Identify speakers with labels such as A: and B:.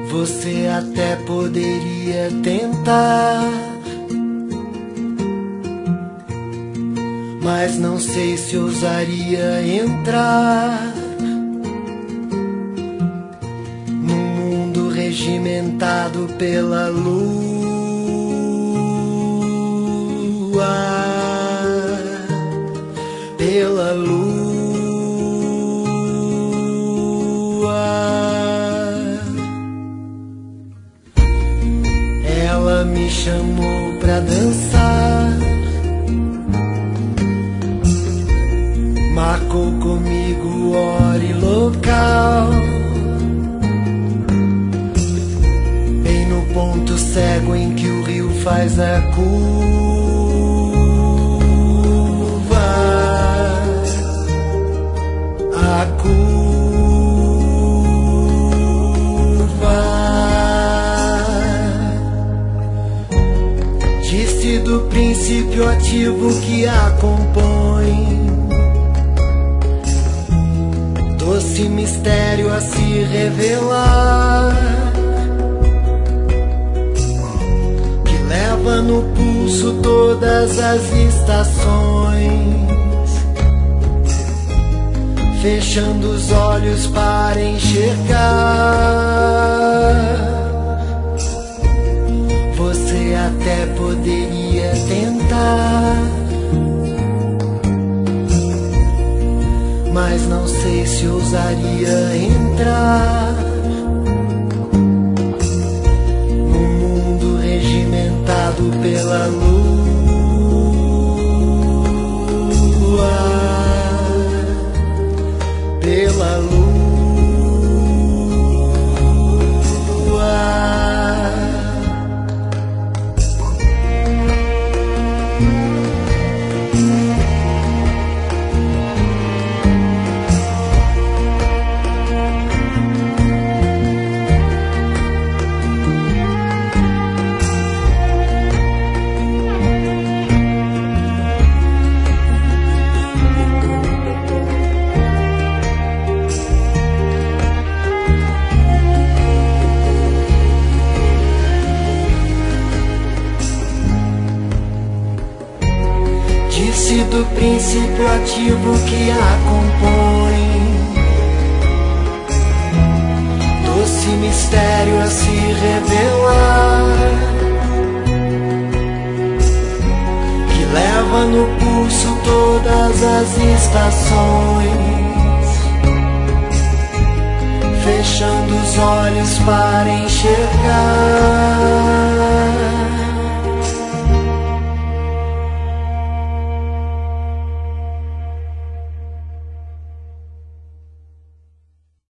A: Você até poderia tentar, mas não sei se ousaria entrar num mundo regimentado pela lua. Pela lua. Ela me chamou pra dançar, marcou comigo hora e local, bem no ponto cego em que o rio faz a curva. A curva. Disse do princípio ativo que a compõe, doce mistério a se revelar, que leva no pulso todas as estações, fechando os olhos para enxergar. Você até poderia tentar, mas não sei se ousaria entrar num mundo regimentado pela lua. Pela lua. Disse do princípio ativo que a compõe, doce mistério a se revelar, que leva no pulso todas as estações, fechando os olhos para enxergar.